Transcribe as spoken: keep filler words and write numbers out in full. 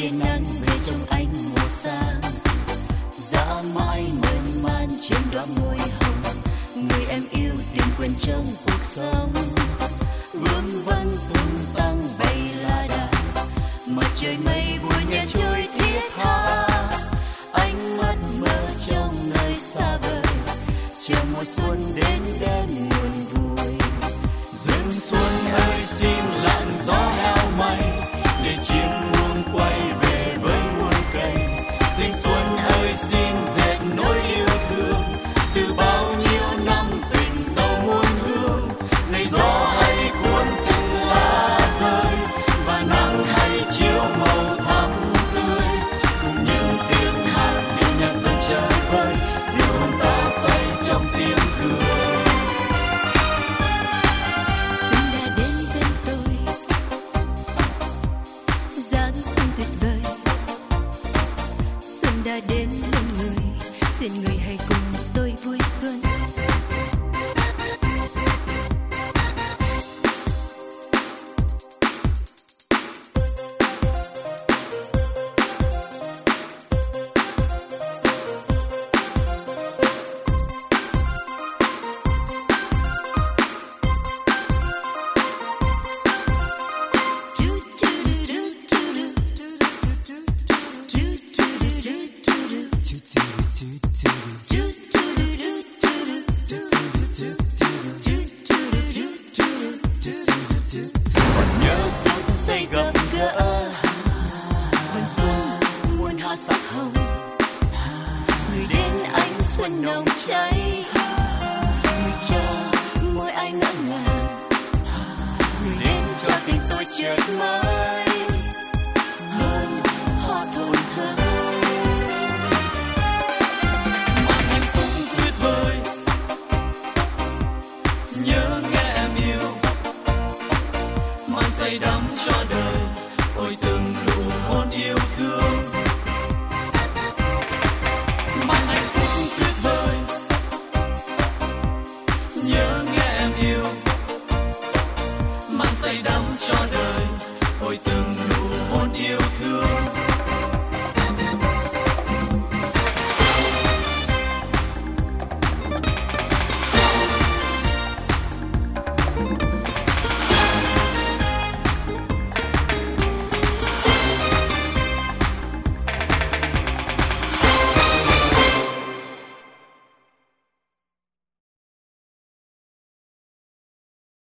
tia nắng về trong ánh mùa sáng, dã mãi mơn man trên đóa môi hồng, người em yêu tìm quên trong cuộc sống. Vương vấn tung tăng bay la đà, mặt trời mây buổi nhẹ trôi thiết tha, ánh mắt mơ trong nơi xa vời, chờ mùa xuân đến đêm nguồn vui. Rừng xuân ơi xin lặng gió heo may, để chim muông quay về với muôn cây. Tình xuân ơi xin dệt nỗi yêu thương, từ bao nhiêu năm tình sâu muôn hương. Này gió hãy cuốn từng lá rơi, và nắng hãy chiếu màu thắm tươi, cùng những tiếng hát điệu nhạc dần chơi vơi, dịu hồn ta say trong tiếng cười. Xuân đã đến bên tôi, dáng xuân tuyệt vời. Xuân đã đến bên người, xin người hãy cùng tôi vui xuân. Còn nhớ phút giây gặp gỡ, vườn xuân muôn hoa sắc hồng, người đến ánh xuân nồng cháy, người cho môi ai ngỡ ngàng, người đến cho tình tôi chợt mới.